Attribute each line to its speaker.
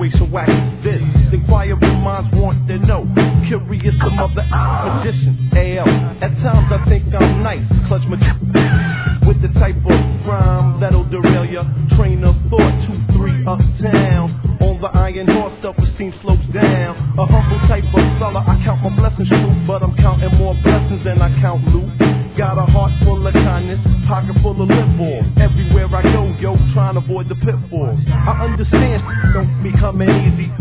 Speaker 1: situation whack as this. Inquiring minds want to know. Curious some of the magician. AL. At times I think I'm nice. Clutch my with the type of rhyme that'll derail ya. Train of thought 2-3 uptown. On the iron horse, self-esteem slopes down. A humble type of fella, I count my blessings true, but I'm counting more blessings than I count loot. Got a heart full of kindness, pocket full of lip balls. Everywhere I go, yo, trying to avoid the pitfalls. I understand don't be coming easy,